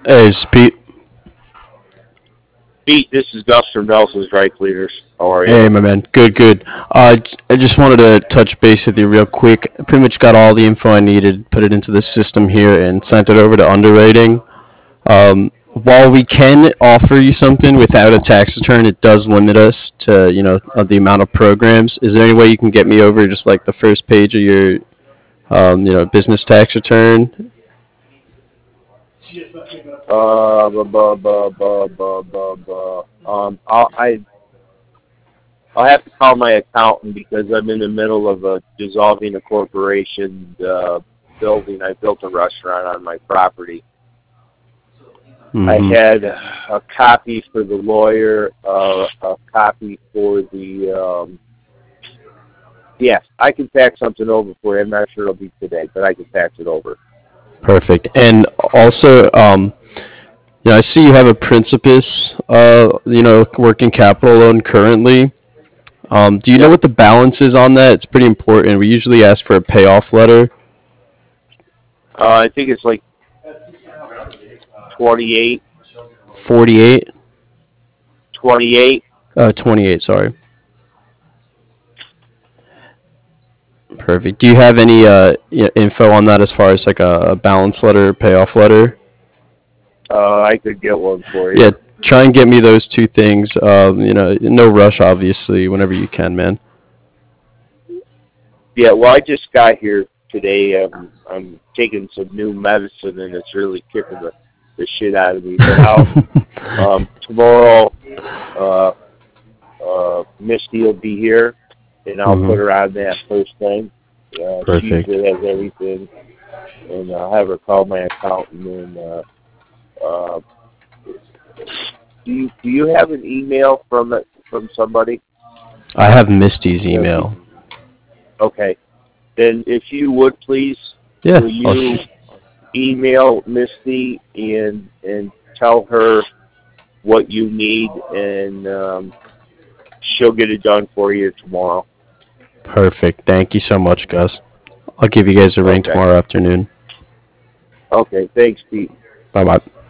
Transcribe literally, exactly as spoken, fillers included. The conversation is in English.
Hey, it's Pete. Pete, this is Gus from Nelson's Dry Cleaners. How are you? Hey, my man. Good, good. Uh, j- I just wanted to touch base with you real quick. I pretty much got all the info I needed, put it into the system here, and sent it over to underwriting. Um, while we can offer you something without a tax return, it does limit us to, you know, uh, the amount of programs. Is there any way you can get me over just like the first page of your, um, you know, business tax return? Uh, blah, blah, blah, blah, blah, blah, blah. Um, I'll, I, I'll have to call my accountant because I'm in the middle of uh, dissolving a corporation uh, building. I built a restaurant on my property. I Mm-hmm. had a copy for the lawyer, uh, a copy for the, um, yes, I can fax something over for you. I'm not sure it'll be today, but I can fax it over. Perfect. And also, um, you know, I see you have a Principus, uh, you know, working capital loan currently. Um, do you know Yep. what the balance is on that? It's pretty important. We usually ask for a payoff letter. Uh, I think it's like twenty-eight, forty-eight? twenty-eight. Uh, twenty-eight, sorry. Perfect. Do you have any uh, y- info on that as far as like a, a balance letter, payoff letter? Uh, I could get one for Yeah, you. try and get me those two things. Um, you know, no rush, obviously, whenever you can, man. Yeah, well, I just got here today. I'm I'm taking some new medicine, and it's really kicking the the shit out of me. But I'll um tomorrow. Uh, uh, Misty will be here, and I'll hmm put her on that first thing. Uh, she Perfect. usually has everything, and I'll have her call my accountant. And uh, uh, do you do you have an email from it from somebody? I have Misty's Uh, do- email. okay, then if you would please, Yeah, will I'll you sh- email Misty and and tell her what you need, and um, she'll get it done for you tomorrow. perfect. Thank you so much, Gus. I'll give you guys a ring Okay. tomorrow afternoon. Okay. Thanks, Pete. Bye bye.